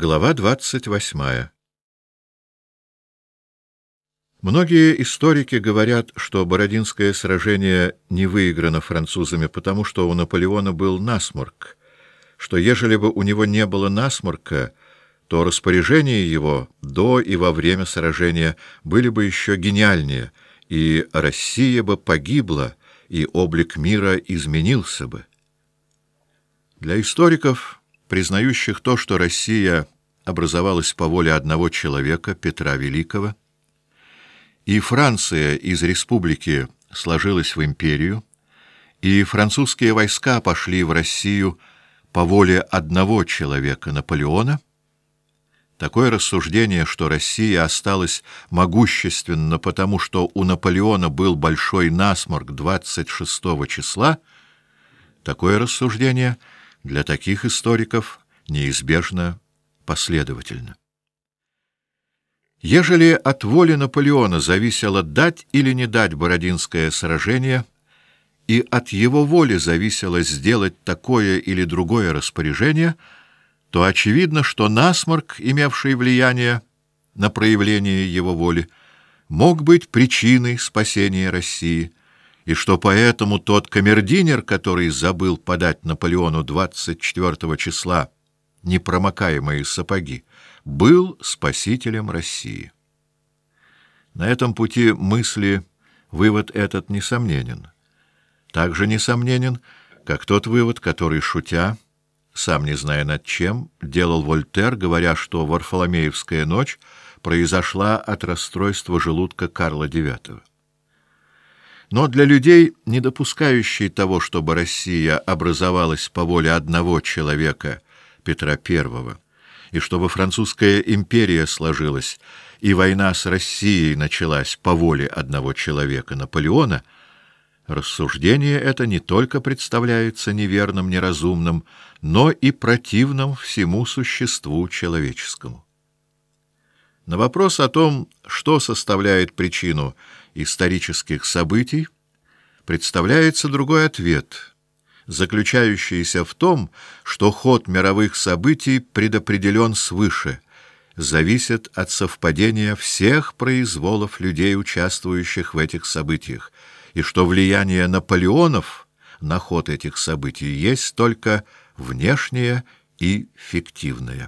Глава 28. Многие историки говорят, что Бородинское сражение не выиграно французами, потому что у Наполеона был насморк, что ежели бы у него не было насморка, то распоряжения его до и во время сражения были бы еще гениальнее, и Россия бы погибла, и облик мира изменился бы. Для историков, признающих то, что Россия образовалась по воле одного человека, Петра Великого, и Франция из республики сложилась в империю, и французские войска пошли в Россию по воле одного человека, Наполеона, такое рассуждение, что Россия осталась могущественна потому, что у Наполеона был большой насморк 26 числа, такое рассуждение для таких историков неизбежно последовательно. Ежели от воли Наполеона зависело дать или не дать Бородинское сражение, и от его воли зависело сделать такое или другое распоряжение, то очевидно, что насморк, имевший влияние на проявление его воли, мог быть причиной спасения России, и что поэтому тот камердинер, который забыл подать Наполеону 24 числа непромокаемые сапоги, был спасителем России. На этом пути мысли вывод этот несомненен. Также несомненен, как тот вывод, который, шутя, сам не зная над чем, делал Вольтер, говоря, что Варфоломеевская ночь произошла от расстройства желудка Карла IX. Но для людей, не допускающих того, чтобы Россия образовалась по воле одного человека, Петра I, и чтобы французская империя сложилась, и война с Россией началась по воле одного человека, Наполеона, рассуждение это не только представляется неверным, неразумным, но и противным всему существу человеческому. На вопрос о том, что составляет причину исторических событий, представляется другой ответ, заключающийся в том, что ход мировых событий предопределен свыше, зависит от совпадения всех произволов людей, участвующих в этих событиях, и что влияние Наполеонов на ход этих событий есть только внешнее и фиктивное.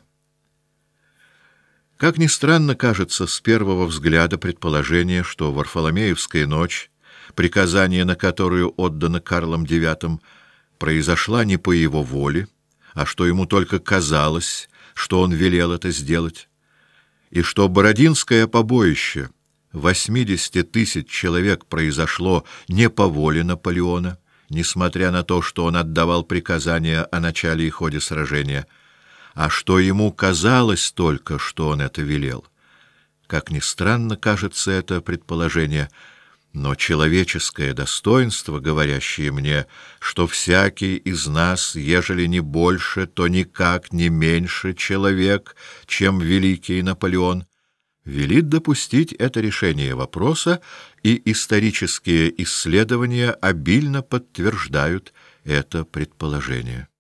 Как ни странно кажется с первого взгляда предположение, что Варфоломеевская ночь, приказание на которую отдано Карлом IX, произошла не по его воле, а что ему только казалось, что он велел это сделать, и что Бородинское побоище 80 тысяч человек произошло не по воле Наполеона, несмотря на то, что он отдавал приказания о начале и ходе сражения, а что ему казалось только, что он это велел. Как ни странно кажется это предположение, но человеческое достоинство, говорящее мне, что всякий из нас, ежели не больше, то никак не меньше человек, чем великий Наполеон, велит допустить это решение вопроса, и исторические исследования обильно подтверждают это предположение.